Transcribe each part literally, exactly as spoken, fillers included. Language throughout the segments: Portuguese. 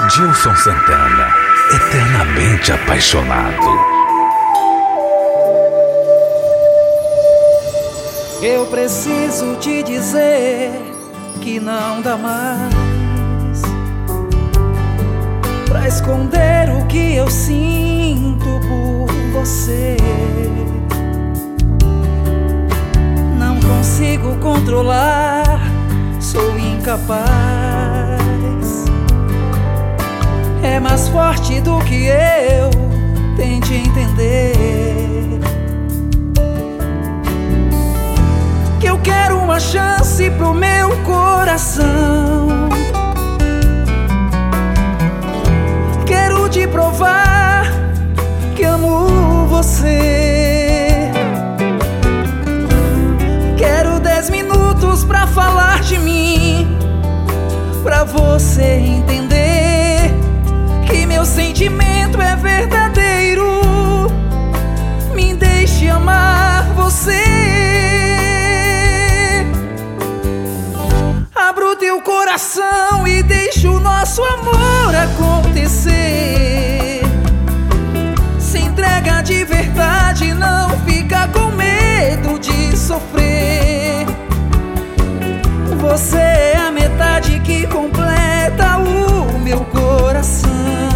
Gilson Santana, eternamente apaixonado. Eu preciso te dizer que não dá mais pra esconder o que eu sinto por você. Não consigo controlar, sou incapaz. É mais forte do que eu, tente entender. Que eu quero uma chance pro meu coração. Quero te provar que amo você. Quero dez minutos pra falar de mim, pra você entender que meu sentimento é verdadeiro. Me deixe amar você. Abra o teu coração e deixa o nosso amor acontecer. Se entrega de verdade, não fica com medo de sofrer. Você é a metade que completa o meu coração.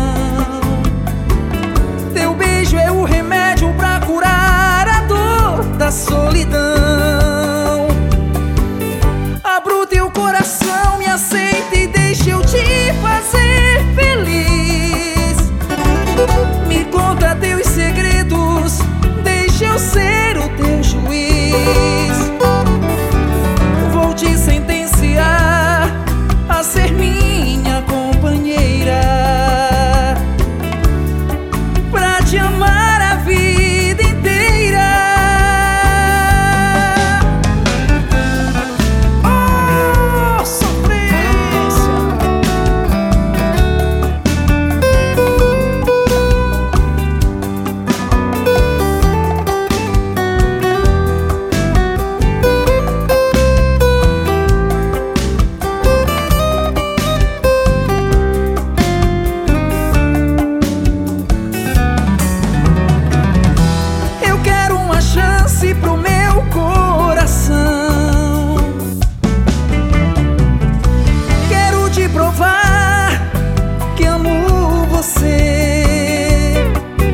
Teu beijo é o remédio pra curar a dor da solidão. Abra o teu coração, me aceita e deixa eu te fazer feliz. Me conta teus segredos, deixa eu ser o teu juiz. Vou te sentenciar a ser minha companheira, pra te amar a vida inteira. Oh, sofrência! Eu quero uma chance pro meu coração. Quero te provar que amo você.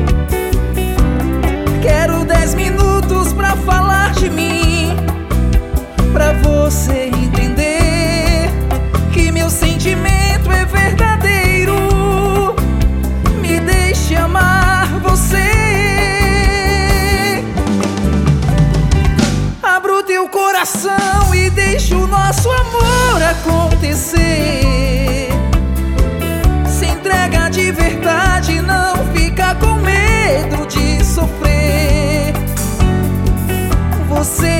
Quero dez minutos pra falar de mim, pra você entender que meu sentimento é verdadeiro. Me deixe amar você. Abra o teu coração e deixa o nosso amor acontecer. Se entrega de verdade, não fica com medo de sofrer. Você